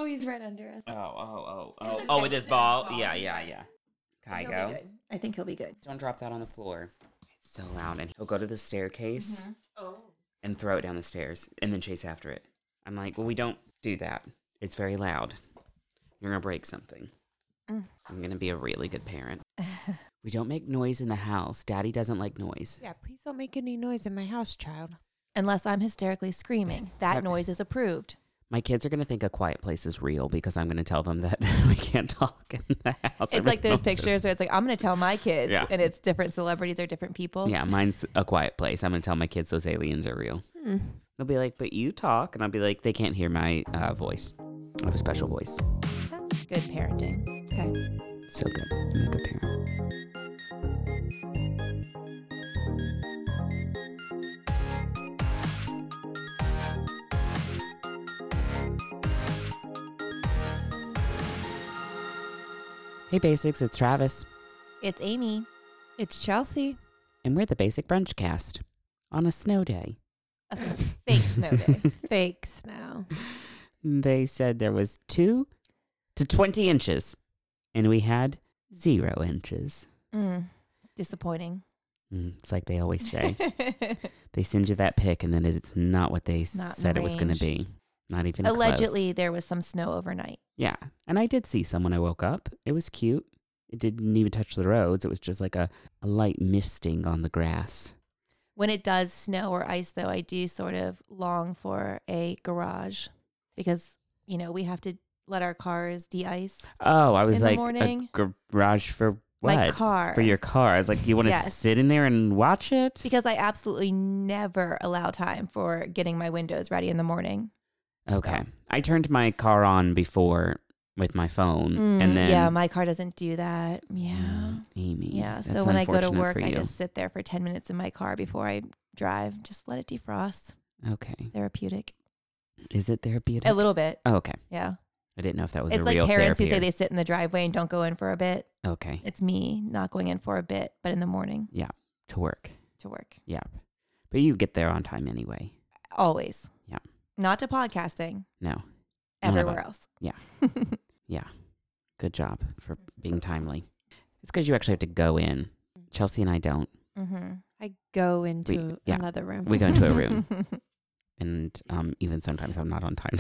he's right under us. Oh, with his ball? Yeah. Kygo. I think he'll be good. Don't drop that on the floor. It's so loud. And he'll go to the staircase and throw it down the stairs and then chase after it. I'm like, well, we don't do that. It's very loud. You're going to break something. I'm going to be a really good parent. We don't make noise in the house. Daddy doesn't like noise. Yeah, please don't make any noise in my house, child. Unless I'm hysterically screaming. That noise is approved. My kids are going to think A Quiet Place is real because I'm going to tell them that we can't talk in the house. It's like those pictures where it's like, I'm going to tell my kids, and it's different celebrities or different people. Yeah, mine's A Quiet Place. I'm going to tell my kids those aliens are real. They'll be like, but you talk. And I'll be like, they can't hear my voice. I have a special voice. That's good parenting. Okay. So good. I'm a good parent. Hey Basics, it's Travis. It's Amy. It's Chelsea. And we're the Basic Brunch Cast on a snow day. A fake snow day. Fake snow. They said there was 2 to 20 inches, and we had 0 inches. Disappointing. It's like they always say. They send you that pic, and then it's not what they said it was going to be. Not even Allegedly, close. there was some snow overnight. Yeah, and I did see some when I woke up. It was cute. It didn't even touch the roads. It was just like a light misting on the grass. When it does snow or ice, though, I do sort of long for a garage because, you know, we have to let our cars de-ice. Oh, I was in like, the morning. A garage for what? My car. For your car. I was like, you want to sit in there and watch it? Because I absolutely never allow time for getting my windows ready in the morning. Okay. So. I turned my car on before with my phone, and then... Yeah, my car doesn't do that. Yeah. Amy. Yeah, so when I go to work, I just sit there for 10 minutes in my car before I drive. Just let it defrost. Okay. It's therapeutic. Is it therapeutic? A little bit. Oh, okay. Yeah. I didn't know if that was it's a real like parents therapy who say they sit in the driveway and don't go in for a bit. Okay. It's me not going in for a bit, but in the morning. Yeah, to work. Yeah. But you get there on time anyway. Always. Yeah. Not to podcasting. No. Everywhere else. Yeah. Yeah. Good job for being timely. It's because you actually have to go in. Chelsea and I don't. Mm-hmm. I go into another room. We go into a room. And even sometimes I'm not on time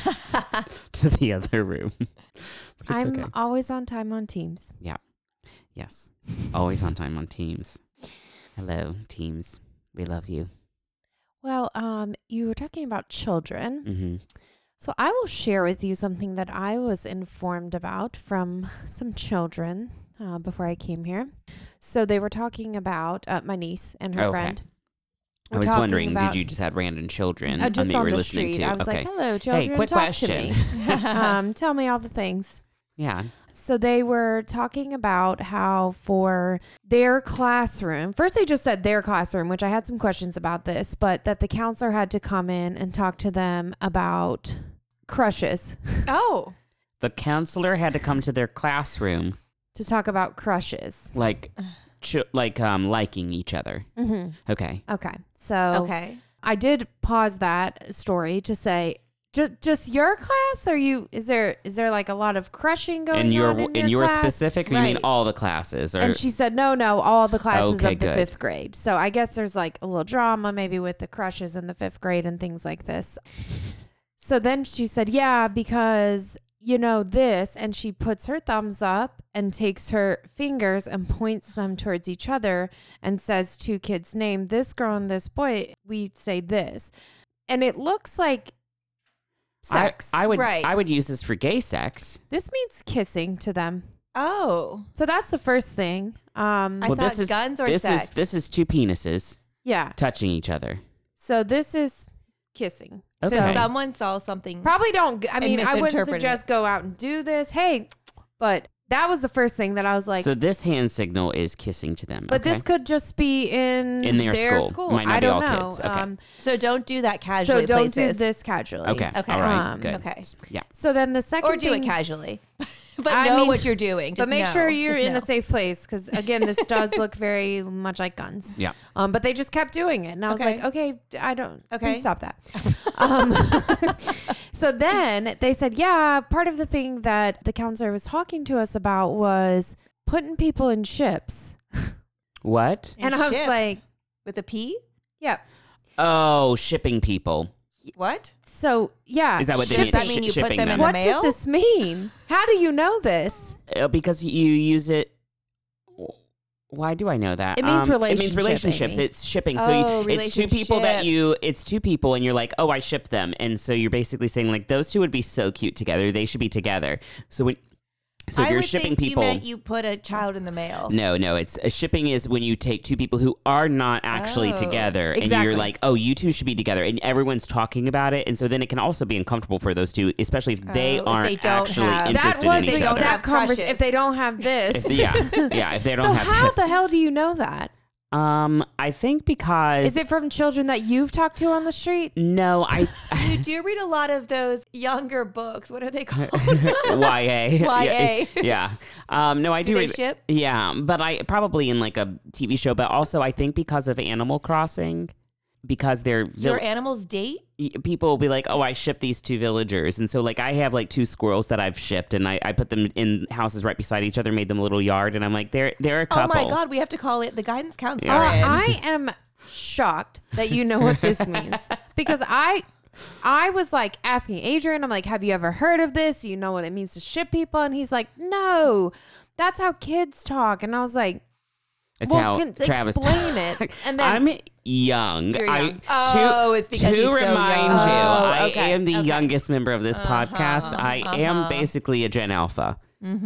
to the other room. But it's I'm always on time on Teams. Yeah. Yes. Always on time on Teams. Hello, Teams. We love you. Well, you were talking about children. Mm-hmm. So I will share with you something that I was informed about from some children before I came here. So they were talking about my niece and her friend. I was wondering, did you just have random children just that you on were the listening street. to? I was like, hello, children, hey, quick talk question. To me. Tell me all the things. Yeah. So they were talking about how for their classroom, first they just said their classroom, which I had some questions about this, but that the counselor had to come in and talk to them about crushes. Oh. The counselor had to come to their classroom to talk about crushes. Like liking each other. Mm-hmm. Okay. So I did pause that story to say, just your class? Is there like a lot of crushing going on in your class? Specific, or you mean all the classes? Or? And she said, no, all the classes of the good. 5th grade. So I guess there's like a little drama maybe with the crushes in the 5th grade and things like this. So then she said, yeah, because you know this, and she puts her thumbs up and takes her fingers and points them towards each other and says 2 kids' name, this girl and this boy, we say this. And it looks like sex. I would use this for gay sex. This means kissing to them. Oh. So that's the first thing. I thought this is guns or sex. This is 2 penises. Yeah. Touching each other. So this is kissing. Okay. So someone saw something. Probably don't. I mean, I wouldn't suggest go out and do this. Hey, but that was the first thing that I was like. So this hand signal is kissing to them. But this could just be in their school. Might not I don't be all know. Kids. Okay. So don't do that casually. So don't places. do this casually. Okay. All right. Good. Okay. Yeah. So then the second or do thing, it casually. But I know mean, what you're doing. Just but make know. sure you're Just in know. a safe place because, again, this does look very much like guns. Yeah. But they just kept doing it. And I was Okay. like, okay, I don't. Okay. Please stop that. So then they said, yeah, part of the thing that the counselor was talking to us about was putting people in ships. What? And I was ships. like, With a P? yeah. Oh, shipping people. What? So, yeah. Is that what they Does mean? that mean you put shipping them in them. the What mail? does this mean? How do you know this? Because you use it. Why do I know that? It means It means relationship, relationships. Amy. It's shipping. So Oh, it's two people that it's two people, and you're like, oh, I ship them, and so you're basically saying like those two would be so cute together. They should be together. So if I you're would shipping think people, you meant you put a child in the mail. no, it's shipping is when you take two people who are not actually Oh, together, and exactly. you're like, oh, you two should be together, and everyone's talking about it, and so then it can also be uncomfortable for those two, especially if they Oh, if aren't they don't actually have- interested That was in the each don't other. have exact conversation. crushes. If they don't have this. If they don't So have how this. the hell do you know that? I think because Is it from children that you've talked to on the street? no, You do read a lot of those younger books. What are they called? YA. YA. Yeah. No, I do. Do they read- ship? Yeah, but I probably in like a TV show, but also I think because of Animal Crossing, because they're Your animals date? people will be like, oh, I ship these two villagers, and so like I have like two squirrels that I've shipped, and I put them in houses right beside each other, made them a little yard, and I'm like, they're a Oh couple. my God, we have to call it the guidance counselor. Yeah. I am shocked that you know what this means because I was like asking Adrian, I'm like, have you ever heard of this? Do you know what it means to ship people? And he's like, no, that's how kids talk. And I was like, It's well, how can Travis explain it. And then I'm young. You're I, young. Oh, it's because to he's so remind young. you, Oh, I okay, am the okay. youngest member of this podcast. I am basically a Gen Alpha.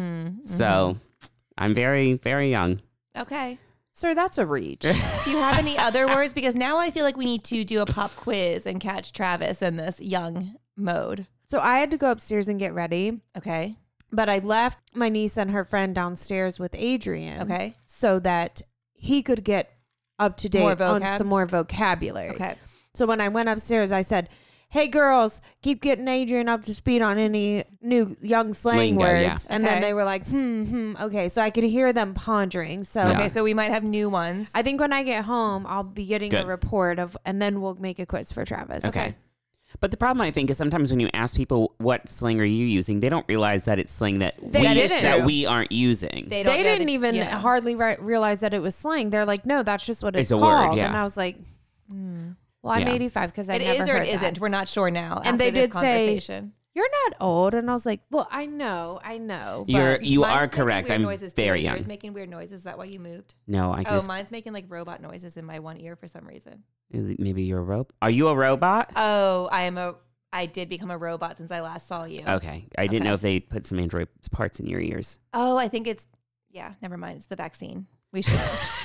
So I'm very, very young. Okay. sir, that's a reach. Do you have any other words? Because now I feel like we need to do a pop quiz and catch Travis in this young mode. So I had to go upstairs and get ready, Okay. but I left my niece and her friend downstairs with Adrian. Okay. So that he could get up to More date on vocab? some more vocabulary. Okay. So when I went upstairs, I said, hey, girls, keep getting Adrian up to speed on any new young slang Lingo, yeah. words. And then Okay. they were like, okay. So I could hear them pondering. So Yeah. Okay. So we might have new ones. I think when I get home, I'll be getting a Good. report of, and then we'll make a quiz for Travis. Okay. But the problem, I think, is sometimes when you ask people what slang are you using, they don't realize that it's slang that They didn't. that we aren't using. They know didn't that- even yeah. hardly realize that it was slang. They're like, no, that's just what it's It's a word, called. yeah. And I was like, well, I'm Yeah. 85 because I It never is or heard it that. isn't. We're not sure now. And after they this did say- conversation. You're not old. And I was like, well, I know. But You Mine's are making correct. weird I'm noises too. very Is young. yours making weird noises? Is that why you moved? No, I Oh, just mine's making like robot noises in my one ear for some reason. maybe you're a robot. Are you a robot? Oh, I did become a robot since I last saw you. Okay, I didn't Okay. know if they put some Android parts in your ears. Oh, I think it's never mind. It's the vaccine. We should.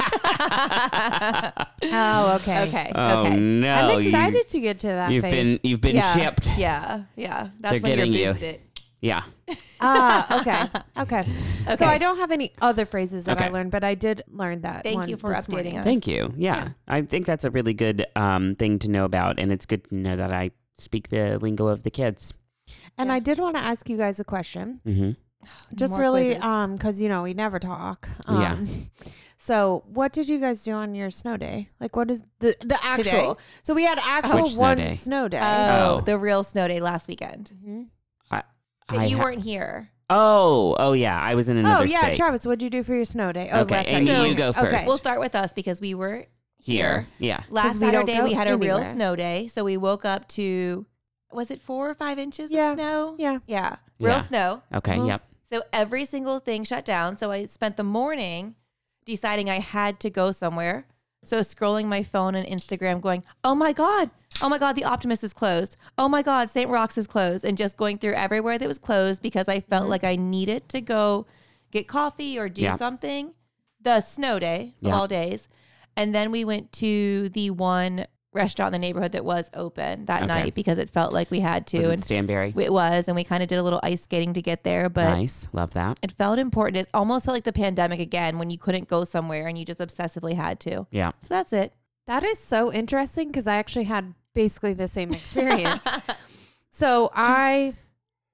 oh, okay. Okay. Oh okay. no! I'm excited to get to that You've phase. been yeah. chipped. Yeah. That's They're when getting you're you. boosted. Yeah. Okay. Okay. So Okay. I don't have any other phrases that I Okay. learned, but I did learn that. Thank one you for this updating morning. us. Thank you. Yeah. I think that's a really good thing to know about, and it's good to know that I speak the lingo of the kids. And Yeah. I did want to ask you guys a question. Mm-hmm. Just More really, quizzes. because we never talk. Yeah. So what did you guys do on your snow day? Like, what is the actual? So we had actual Which snow one day? snow day. Oh, Oh. the real snow day last weekend. Mhm. But you weren't here. Oh yeah, I was in another Oh yeah, state. Travis, what'd you do for your snow day? Oh, Okay, that's and right. you go Okay. first. We'll start with us because we were Here. Yeah. Last we don't Saturday, go we had a real anywhere. snow day. So we woke up to, was it 4 or 5 inches Yeah. of snow? Yeah. Yeah. Real Yeah. snow. Okay. Mhm. Yep. So every single thing shut down. So I spent the morning deciding I had to go somewhere. So scrolling my phone and Instagram going, oh my God, the Optimist is closed. Oh my God, St. Rock's is closed. And just going through everywhere that was closed because I felt like I needed to go get coffee or do Yeah. something. The snow day of Yeah. all days. And then we went to the one restaurant in the neighborhood that was open that Okay. night because it felt like we had to. Was it And Stanberry? it was. And we kind of did a little ice skating to get there. But Nice. Love that. it felt important. It almost felt like the pandemic again when you couldn't go somewhere and you just obsessively had to. Yeah. So that's it. That is so interesting because I actually had basically the same experience. So I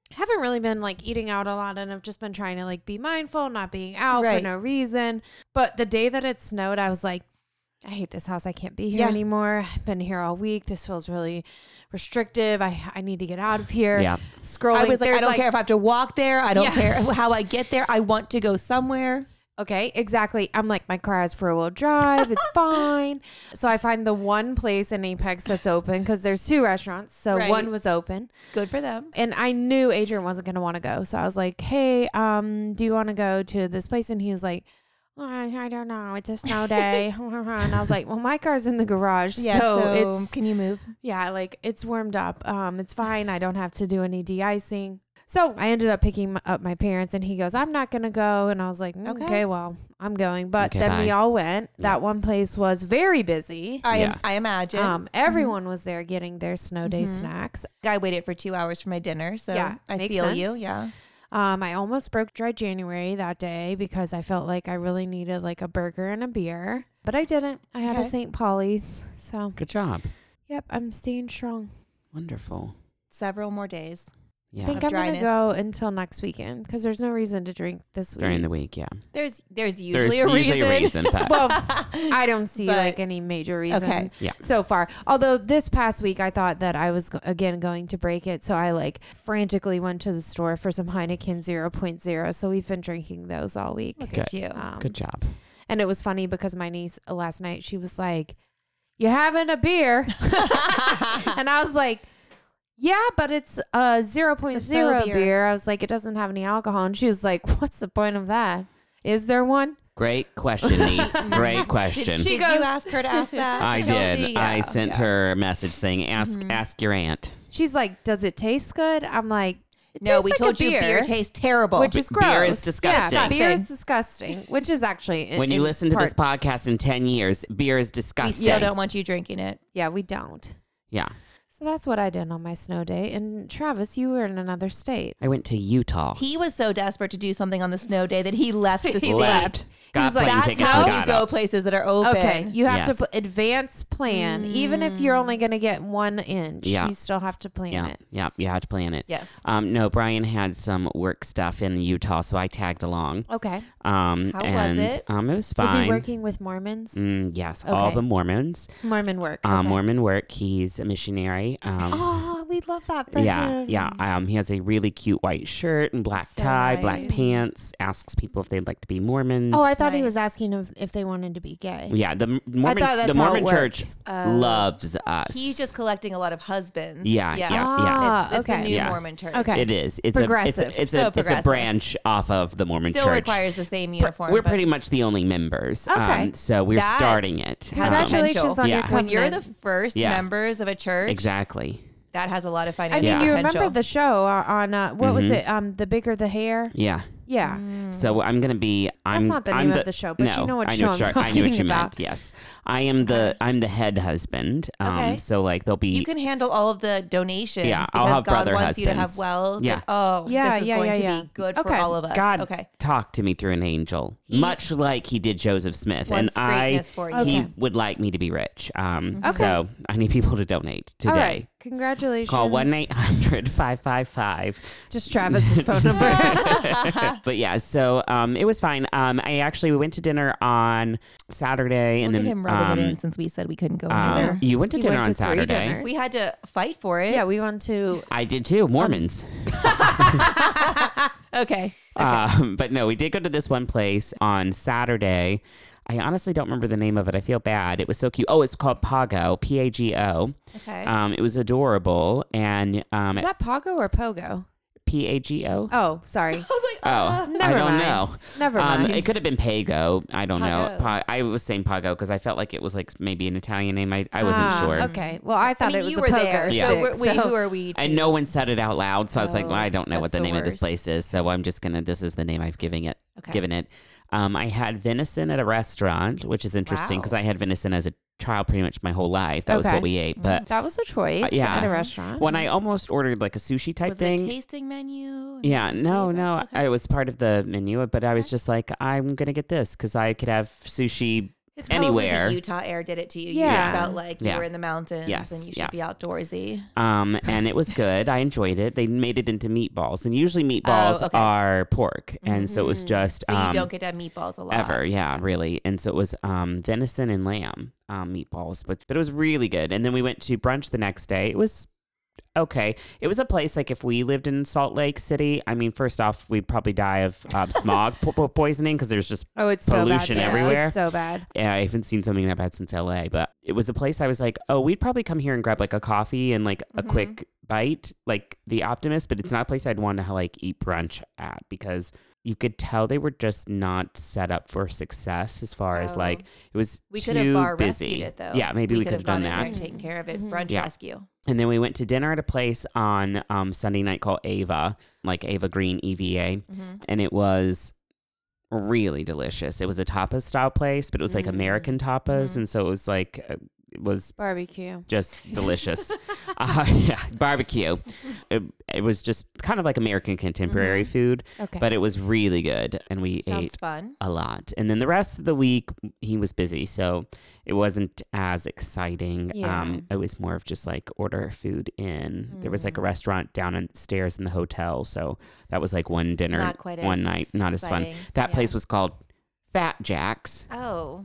haven't really been like eating out a lot, and I've just been trying to like be mindful, not being out for Right. no reason. But the day that it snowed, I was like, I hate this house. I can't be here Yeah. anymore. I've been here all week. This feels really restrictive. I need to get out of here. Yeah. Scrolling. I was like, I There's, don't care if I have to walk there. I don't Yeah. care how I get there. I want to go somewhere. Okay, exactly. I'm like, my car has 4-wheel drive. It's fine. So I find the one place in Apex that's open because there's 2 restaurants. So Right. one was open. Good for them. And I knew Adrian wasn't going to want to go. So I was like, hey, do you want to go to this place? And he was like, I don't know. It's a snow day. And I was like, well, my car's in the garage. Yeah. so it's, can you move? yeah, like it's warmed up. It's fine. I don't have to do any de-icing. So I ended up picking up my parents, and he goes, I'm not going to go. And I was like, Okay. okay, well, I'm going. But Okay, then we bye. all went. That one place was very busy. Yeah. I imagine. Everyone was there getting their snow day Mhm. snacks. I waited for 2 hours for my dinner, so Yeah, I makes feel you. sense. Yeah. I almost broke dry January that day because I felt like I really needed like a burger and a beer, but I didn't. I had a Okay. St. Paulie's. So, Good job. yep, I'm staying strong. Wonderful. Several more days. Yeah. I think Of I'm going to dryness. go until next weekend because there's no reason to drink this week. During the week, yeah. There's usually There's a reason. usually a reason, but Well, I don't see But- like any major reason Okay. Yeah. so far. Although this past week I thought that I was again going to break it, so I like frantically went to the store for some Heineken 0.0. So we've been drinking those all week. Look at Good. you. good job. And it was funny because my niece last night, she was like, "You having a beer?" And I was like, "Yeah, but it's a 0.0 It's a faux beer. beer. I was like, "It doesn't have any alcohol." And she was like, "What's the point of that? Is there one?" Great question, niece. Great question. Did She you goes- ask her to ask that? I to Chelsea? did. I Yeah. sent her a message saying, ask your aunt. She's like, "Does it taste good?" I'm like, "It No, tastes we like a told you beer tastes terrible. which is Beer gross. is disgusting. Yeah, beer is Disgusting. disgusting, which is actually When you listen to this podcast in 10 years, beer is we disgusting. still don't want you drinking it. Yeah, we don't. Yeah. So that's what I did on my snow day. And Travis, you were in another state. I went to Utah. He was so desperate to do something on the snow day that he left the state. left. Got was like, plane That's tickets how and you got go up. places that are open. Okay, you have Yes. to put advanced plan, even if you're only going to get 1 inch. Yeah. You still have to plan Yeah, it. yeah, you have to plan it. Yes. No, Brian had some work stuff in Utah, so I tagged along. Okay. How was Was it? It was fine. he working with Mormons? Yes, all Okay. the Mormons. Mormon work. Okay. Mormon work. He's a missionary. Oh, we love that for Yeah, him. yeah. He has a really cute white shirt and black So tie, black nice. pants. Asks people if they'd like to be Mormons. Oh, I thought he was Nice. asking if they wanted to be gay. yeah. The thought Mormon, that's the how it Mormon worked. Church loves us. He's just collecting a lot of husbands. Yeah, yeah, Ah, It's okay. the new Yeah. Mormon church. Okay. It is. It's Progressive. It's So a progressive. branch off of the Mormon Still Church. requires the same uniform. We're but pretty much the only members. Okay. So we're That starting it. has Congratulations potential. on Yeah. your When covenant. you're the first Yeah. members of a church, Exactly. that has a lot of I financial mean, Yeah. you potential. remember the show on what was Mhm. it? The bigger the hair. Yeah. Yeah. So I'm gonna be. I'm not the I'm name of the show, but you no, know what I show know I'm what I knew what talking you about. meant. Yes, I am I'm the head husband. Okay. So like there'll be. You can handle all of the donations Yeah, because I'll have God brother wants you to husbands. have wealth. Yeah. And, oh, Yeah, this is yeah, going yeah, to yeah. be good Okay. for all of us. God Okay. talked to me through an angel, much like he did Joseph Smith, Wants and greatness for you. Okay. he would like me to be rich. Okay. So I need people to donate today. All right. Congratulations. Call 1-800-555. Just Travis's phone number. But yeah, so it was fine. We went to dinner on Saturday, and Look at then him rubbing it in since we said we couldn't go anywhere. you went to You dinner went on to 3 Saturday. dinners. We had to fight for it. Yeah, we went to. I did too. Mormons. Okay. But no, we did go to this one place on Saturday. I honestly don't remember the name of it. I feel bad. It was so cute. Oh, it's called Pago, Pago. Okay. It was adorable, and Is that Pago or Pogo? Pago. Oh, sorry. I was like, Oh, Never I don't mind. know. Never mind. It could have been Pago. I don't know. Pago. I was saying Pago because I felt like it was like maybe an Italian name. I wasn't sure. Okay. Well, I I thought mean, it was you a were poker there. Yeah. So, stick, who are we? To? And no one said it out loud, so I was like, Oh, well, I don't know what that's the the name of this worst. place is, so I'm just gonna. This is the name I've given it. Okay. Given it. I had venison at a restaurant, which is interesting Wow. because I had venison as a child pretty much my whole life. That was Okay. what we ate. But That was a choice yeah. at a restaurant. when I almost ordered like a sushi type Was thing. it a tasting menu? And Yeah, you just no, ate that? no. Okay. It was part of the menu, but I was Okay. just like, I'm gonna get this because I could have sushi It's probably anywhere. the Utah air did it to you. You Yeah. just felt like you Yeah. were in the mountains Yes. and you should Yeah. be outdoorsy. And it was good. I enjoyed it. They made it into meatballs, and usually meatballs okay. are pork, and so it was just So you don't get to have meatballs a lot. ever, yeah, really. And so it was venison and lamb meatballs, but it was really good. And then we went to brunch the next day. It was okay. It was a place like if we lived in Salt Lake City, I mean, first off, we'd probably die of smog poisoning because there's just it's pollution so bad there. everywhere. It's so bad. Yeah, I haven't seen something that bad since LA, but it was a place I was like, oh, we'd probably come here and grab like a coffee and like a quick bite, like the Optimist, but it's not a place I'd want to like eat brunch at because you could tell they were just not set up for success as far as like it was We too could have bar busy. rescued it though. Yeah, maybe we could have done gone in there that. and taken care of it. Brunch Yeah. rescue. And then we went to dinner at a place on Sunday night called Ava, like Ava Green, EVA. And it was really delicious. It was a tapas style place, but it was like American tapas. And so it was like, it was Barbecue. just delicious. Yeah, barbecue. It was just kind of like American contemporary food, Okay. but it was really good. And we Sounds ate fun. a lot. And then the rest of the week, he was busy. So it wasn't as exciting. Yeah. It was more of just like order food in. There was like a restaurant downstairs in the hotel. So that was like one dinner, Not quite one as night, not as fun. exciting. That Yeah. place was called Fat Jack's. Oh.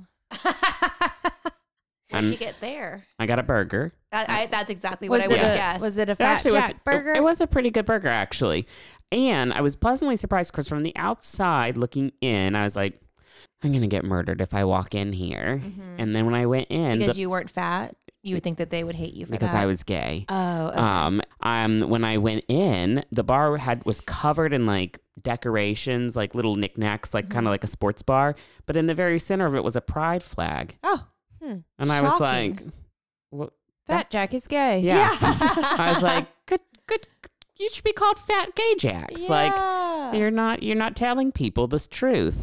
What did you get there? I got a burger. That's exactly what I Was would it have a guessed. was it a It Fat actually Jack was, burger? It was a pretty good burger, actually. And I was pleasantly surprised because from the outside looking in, I was like, I'm going to get murdered if I walk in here. And then when I went in, because you weren't fat? You would think that they would hate you for because that. I was gay. Oh, okay. When I went in, the bar was covered in like decorations, like little knickknacks, like kind of like a sports bar. But in the very center of it was a pride flag. Oh. And I was Shocking. like, what? Fat Jack is gay. Yeah. I was like, good. You should be called Fat Gay Jacks. Like, you're not telling people this truth.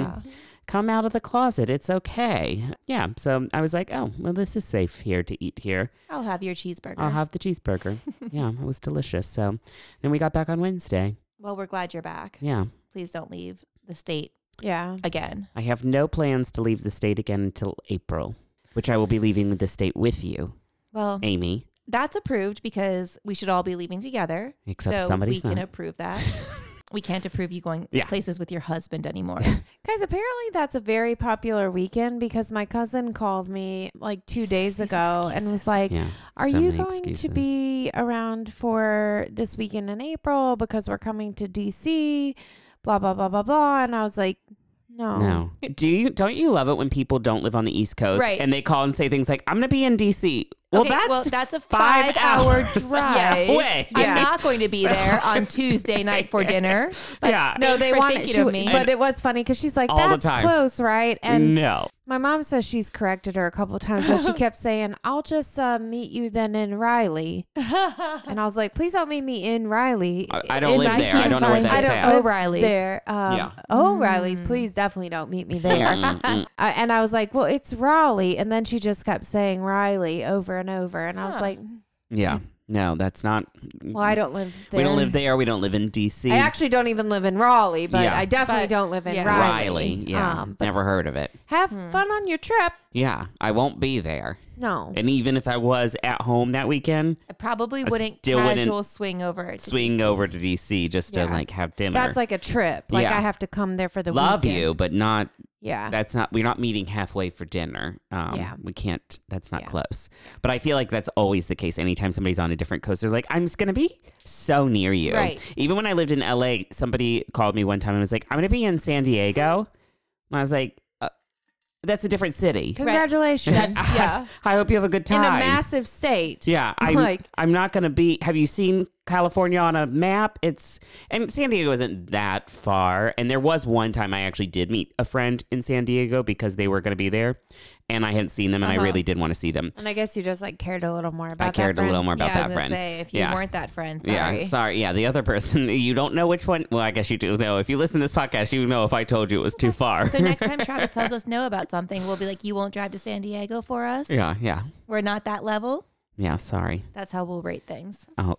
Come out of the closet. It's okay. Yeah. So I was like, oh, well, this is safe here to eat here. I'll have your cheeseburger. I'll have the cheeseburger. Yeah, it was delicious. So then we got back on Wednesday. Well, we're glad you're back. Yeah. Please don't leave the state Yeah. again. I have no plans to leave the state again until April, which I will be leaving the state with you, Well, Amy. that's approved because we should all be leaving together. Except so somebody's we can not. approve that. We can't approve you going Yeah. places with your husband anymore. Guys, apparently that's a very popular weekend because my cousin called me like 2 days These ago and was excuses. like, Yeah. are so you many going to excuses. be around for this weekend in April because we're coming to DC, blah, blah, blah, blah, blah. And I was like, no. No. Don't you love it when people don't live on the East Coast Right. and they call and say things like, I'm going to be in DC. Well, Okay, that's a 5 5-hour hours drive. away. I'm Yeah. not going to be there on Tuesday night for dinner. But Yeah. No, thanks they for wanted, thinking she, of me. but it was funny because she's like, All the that's time. close, right? And No. my mom says she's corrected her a couple of times, but she kept saying, I'll just meet you then in Riley. And I was like, please don't meet me in Riley. I don't If live there. I can't don't know where find- that's I at. don't live O'Reilly's. there. Yeah. O'Reilly's, please definitely don't meet me there. And I was like, well, it's Raleigh. And then she just kept saying Riley over and over. And I was Huh. like, Yeah. No, that's not. well, I don't live there. We don't live there. We don't live in DC. I actually don't even live in Raleigh, but Yeah. I definitely But- don't live in yeah. Riley. Yeah. But Never heard of it. have fun on your trip. Yeah. I won't be there. No. And even if I was at home that weekend, I probably I wouldn't still casual wouldn't swing over. To swing DC. over to DC just to Yeah. like have dinner. That's like a trip. Like Yeah. I have to come there for the Love weekend. you, but not. Yeah. We're not meeting halfway for dinner. Yeah. We can't, that's not Yeah. close. But I feel like that's always the case. Anytime somebody's on a different coast, they're like, I'm just going to be so near you. Right. Even when I lived in LA, somebody called me one time and was like, I'm going to be in San Diego. And I was like, that's a different city. Congratulations. Yeah. I hope you have a good In time. a massive state. Yeah, I'm not going to be. Have you seen California on a map? And San Diego isn't that far. And there was one time I actually did meet a friend in San Diego because they were going to be there, and I hadn't seen them, and I really did want to see them. And I guess you just like cared a little more about I cared that a little friend. more about yeah, I was that gonna friend. say if you Yeah. weren't that friend, sorry. Yeah, sorry. Yeah, the other person, you don't know which one. Well, I guess you do know. If you listen to this podcast, you know if I told you it was too far. So next time Travis tells us no about something, we'll be like, "You won't drive to San Diego for us." yeah. We're not that level. Yeah, sorry. That's how we'll rate things. Oh.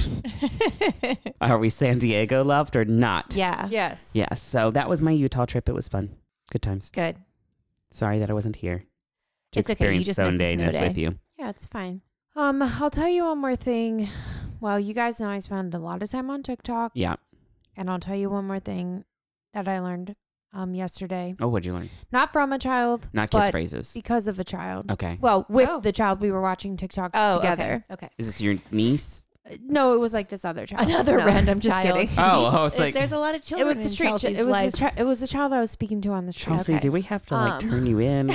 Are we San Diego loved or not? Yeah. Yes. Yes. So that was my Utah trip. It was fun. Good times. Good. Sorry that I wasn't here to It's okay. You experience just missed a snow Sundayness day. with you. Yeah, it's fine. I'll tell you one more thing. Well, you guys know I spend a lot of time on TikTok. Yeah. And I'll tell you one more thing that I learned yesterday. Oh, what'd you learn? Not from a child, Not kids' but phrases. because of a child. Okay. Well, with Oh. the child, we were watching TikToks Oh, together. Okay. Is this your niece? No, it was like this other child. Another No, random just child. kidding. Oh, it's like There's a lot of It children was the in street. Chelsea's It was life. it was the child I was speaking to on the street. Chelsea, Okay. do we have to like turn you in?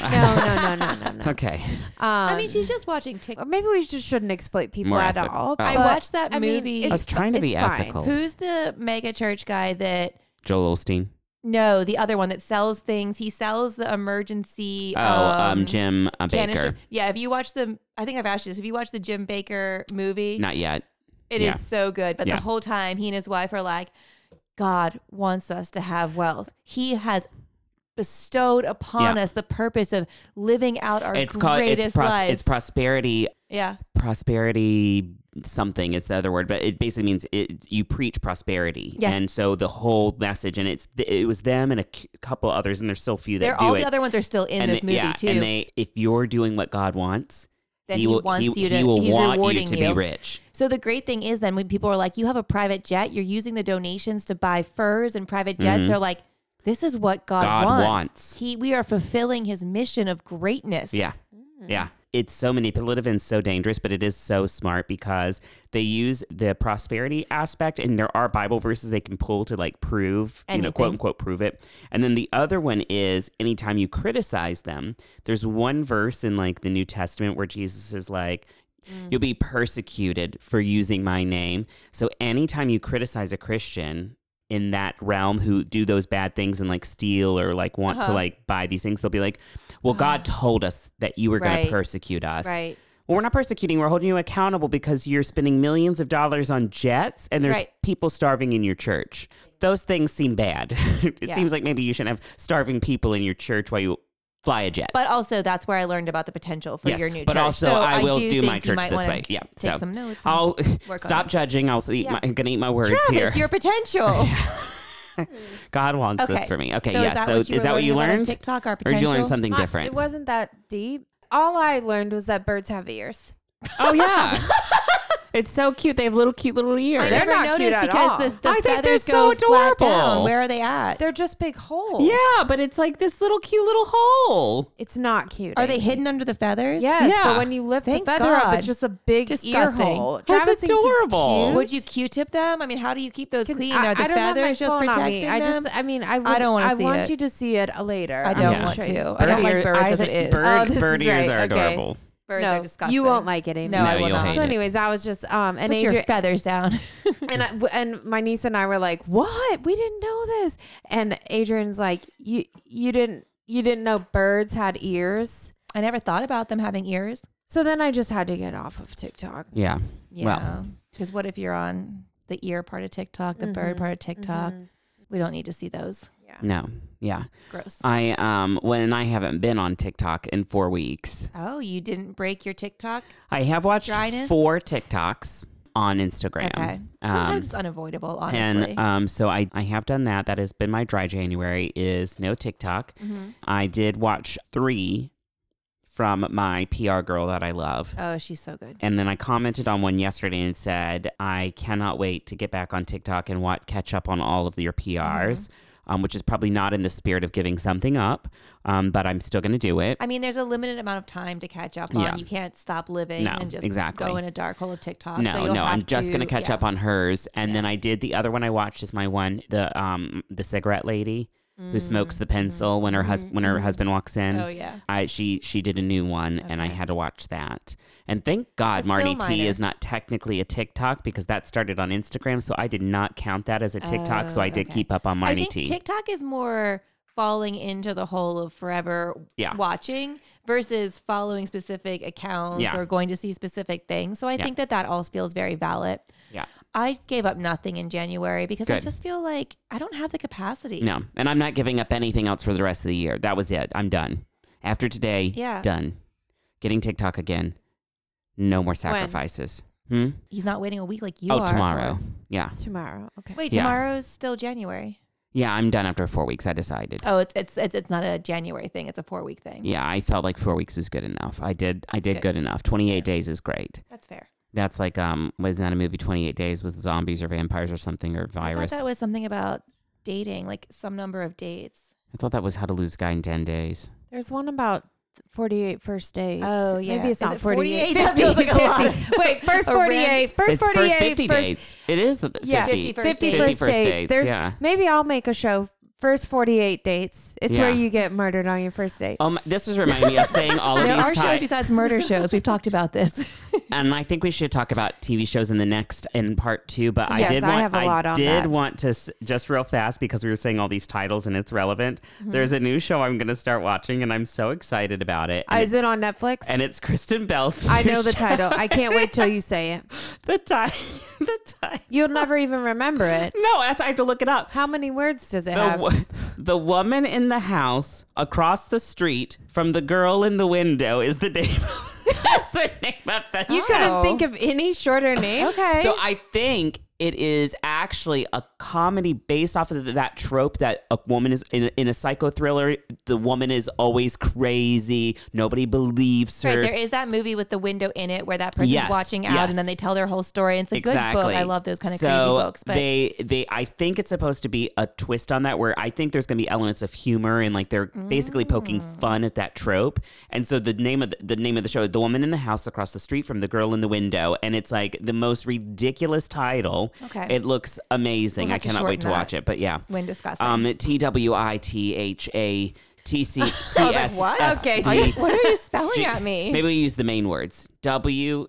No. Okay. I mean, she's just watching Or TikTok. maybe we just shouldn't exploit people More at ethical. all. Oh. I but, watched that I mean, movie. I was trying to be it's fine. ethical. Who's the mega church guy that? Joel Osteen. No, the other one that sells things. He sells the emergency. Jim canister. Baker. Yeah, if you watch I think I've asked you this. If you watch the Jim Baker movie, Not yet. it is yeah. so good. But Yeah. the whole time, he and his wife are like, God wants us to have wealth. He has bestowed upon us the purpose of living out our greatest lives. It's prosperity. Yeah. Prosperity something is the other word, but it basically means you preach prosperity. Yeah. And so the whole message, and it was them and a couple others, and there's still a few that do All it. the other ones are still in this movie too. And if you're doing what God wants, then he will wants you to. he will he's want you rewarding to be rich. So the great thing is then when people are like, you have a private jet, you're using the donations to buy furs and private jets. They're like, this is what God wants. We are fulfilling his mission of greatness. Yeah. Yeah. It's so manipulative and so dangerous, but it is so smart because they use the prosperity aspect, and there are Bible verses they can pull to like prove, Anything. quote unquote, prove it. And then the other one is anytime you criticize them, there's one verse in like the New Testament where Jesus is like, you'll be persecuted for using my name. So anytime you criticize a Christian in that realm who do those bad things and like steal or like want to like buy these things, they'll be like, well, God told us that you were going to persecute us. Right. Well, we're not persecuting. We're holding you accountable because you're spending millions of dollars on jets and there's people starving in your church. Those things seem bad. It seems like maybe you shouldn't have starving people in your church while you fly a jet. But also, that's where I learned about the potential for your new church. But also, so I will do think my you church might this wanna way. Yeah. Take So some notes. I'll work stop on it. judging. I'm going to eat my words Travis, here. your potential. God wants this for me. Okay, so yeah. So is that what you learned? TikTok, our Or potential? did you learn something It different? wasn't that deep. All I learned was that birds have ears. Oh, yeah. It's so cute. They have cute little ears. I They're never not noticed cute at because all. the I think they're feathers so go flat adorable. down. Where are they at? They're just big holes. Yeah, but it's like this cute little hole. It's not cute. Are they Amy. hidden under the feathers? Yes, Yeah. but when you lift Thank the feather up, God. it's just a big Disgusting. ear hole. That's Travis thinks it's adorable. cute. Would you Q-tip them? I mean, how do you keep those clean? I Are the don't have my feathers just phone on protecting me. them? I don't wanna I see want it. you to see it later. I I'm don't gonna want show you. to. I don't like birds as it is. Oh, this bird is ears right. are Okay. adorable. Birds No, are disgusting. you won't like it, Amy. No, No, I will you'll not. hate So, it. anyways, that was just and Put Adrian your feathers down. and my niece and I were like, "What? We didn't know this." And Adrian's like, "You didn't know birds had ears?" I never thought about them having ears. So then I just had to get off of TikTok. Yeah. Yeah. Well. Because what if you're on the ear part of TikTok, the bird part of TikTok? We don't need to see those. Yeah. No. Yeah. Gross. I haven't been on TikTok in 4 weeks. Oh, you didn't break your TikTok? I have watched Dryness? 4 TikToks on Instagram. Okay. Sometimes it's unavoidable, honestly. And so I have done that. That has been my dry January is no TikTok. I did watch 3 from my PR girl that I love. Oh, she's so good. And then I commented on one yesterday and said, I cannot wait to get back on TikTok and catch up on all of your PRs, which is probably not in the spirit of giving something up, but I'm still going to do it. I mean, there's a limited amount of time to catch up on. Yeah. You can't stop living No, and just exactly. go in a dark hole of TikTok. No, so you'll have I'm just going to catch up on hers. And then Yeah. I did the other one I watched is my one, the cigarette lady who smokes the pencil when her husband walks in. Oh, yeah. She did a new one and I Okay. had to watch that. And thank God That's Marty still T minor. is not technically a TikTok because that started on Instagram. So I did not count that as a TikTok. So I did okay. keep up on I Marty think T. TikTok is more falling into the hole of forever Yeah. watching versus following specific accounts Yeah. or going to see specific things. So I Yeah. think that all feels very valid. Yeah. I gave up nothing in January because I Good. just feel like I don't have the capacity. No. And I'm not giving up anything else for the rest of the year. That was it. I'm done. After today, Yeah. done. Getting TikTok again. No more sacrifices. He's not waiting a week like you Oh, are. tomorrow. for- Yeah. Tomorrow. Okay. Wait, Yeah. tomorrow's still January. Yeah, I'm done after 4 weeks. I decided. Oh, it's not a January thing. It's a 4-week thing. Yeah, I felt like 4 weeks is good enough. I did good. good enough. 28 days is great. That's fair. That's like wasn't that a movie 28 Days with zombies or vampires or something or I virus? thought that was something about dating, like some number of dates. I thought that was How to Lose a Guy in 10 Days. There's one about 48 first dates. Oh, yeah. Maybe it's Is not it 48. 48? That feels like a lot. Wait, first A 48. First It's 48. first 50 first- dates. It is the 50. Yeah, 50 first 50 dates. first dates. There's, yeah. Maybe I'll make a show, First 48 Dates. It's where Yeah. you get murdered on your first date. This is reminding me of saying all of There are these shows titles. besides murder shows. We've talked about this. And I think we should talk about TV shows in part 2. But Yes, I have a lot on that. want to just real fast because we were saying all these titles and it's relevant. Mm-hmm. There's a new show I'm going to start watching and I'm so excited about it. And Is it on Netflix? And it's Kristen Bell's. I new know the show. title. I can't wait till you say it. The title. You'll never even remember it. No, I have to look it up. How many words does it have? The woman in the house across the street from the girl in the window is the name. That's the name of the You show. couldn't think of any shorter name? Okay. So I think it is actually a comedy based off of that trope that a woman is in a psycho thriller. The woman is always crazy. Nobody believes her. Right, there is that movie with the window in it where that person's Yes, watching out yes. and then they tell their whole story. And it's a Exactly. good book. I love those kind of So crazy books. But they I think it's supposed to be a twist on that where I think there's going to be elements of humor and like they're basically poking fun at that trope. And so the name of the show, The Woman in the House Across the Street from the Girl in the Window, and it's like the most ridiculous title. Okay. It looks amazing. We'll I have to cannot wait to shorten watch it. But yeah. when discussing. TWITHATC I was like, what? Okay. What are you spelling at me? Maybe we use the main words. WHACGW.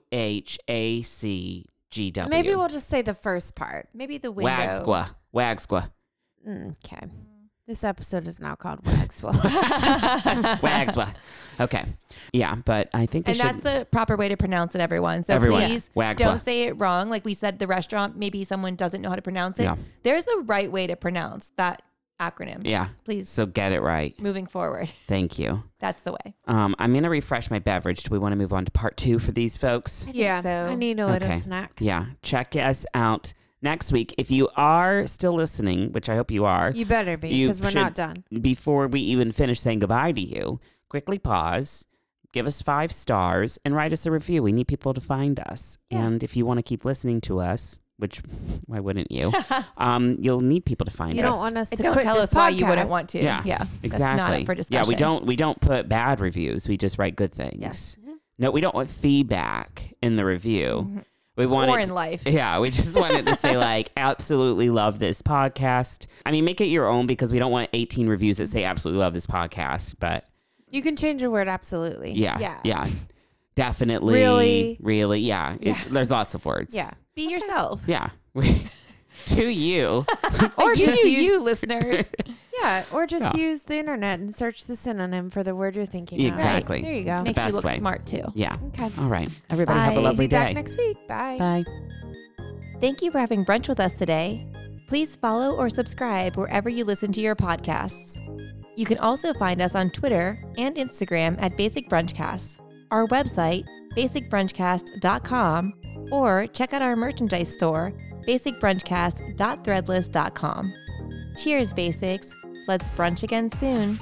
Maybe we'll just say the first part. Maybe the window. Wagsqua. Okay. This episode is now called Wagswell. Wagsqua. Okay. Yeah, but I think we And should. that's the proper way to pronounce it, everyone. So Everyone. please Wagswa. don't say it wrong. Like we said, the restaurant, maybe someone doesn't know how to pronounce it. Yeah. There's a right way to pronounce that acronym. Yeah. Please, So get it right. moving forward. Thank you. That's the way. I'm going to refresh my beverage. Do we want to move on to part 2 for these folks? Yeah. so. I need a little Okay. snack. Yeah. Check us out next week. If you are still listening, which I hope you are, You better be, You because we're should- not done. before we even finish saying goodbye to you, quickly pause, give us 5 stars, and write us a review. We need people to find us. Yeah. And if you want to keep listening to us, which why wouldn't you? You'll need people to find You us. don't want us to Don't quit tell this us why you wouldn't podcast. want to. Yeah, Yeah. Exactly. That's not up for discussion. Yeah, we don't put bad reviews. We just write good things. Yes. No, we don't want feedback in the review. We want Or it in life. Yeah, we just wanted to say like absolutely love this podcast. I mean, make it your own because we don't want 18 reviews that say absolutely love this podcast, but You can change your word absolutely. yeah. Yeah. Definitely. Really? Yeah. There's lots of words. Yeah. Be yourself. Yeah. To you. Or You just do use, you, listeners. Yeah. Or just Yeah. use the internet and search the synonym for the word you're thinking Exactly. of. There you go. Makes best you look way. smart too. Yeah. Okay. All right. Everybody have a Bye. lovely Be back day. next week. Bye. Bye. Thank you for having brunch with us today. Please follow or subscribe wherever you listen to your podcasts. You can also find us on Twitter and Instagram at Basic Brunchcast, our website, basicbrunchcast.com, or check out our merchandise store, basicbrunchcast.threadless.com. Cheers, Basics. Let's brunch again soon.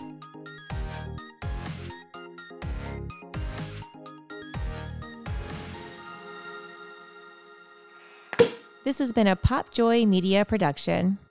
This has been a Popjoy Media production.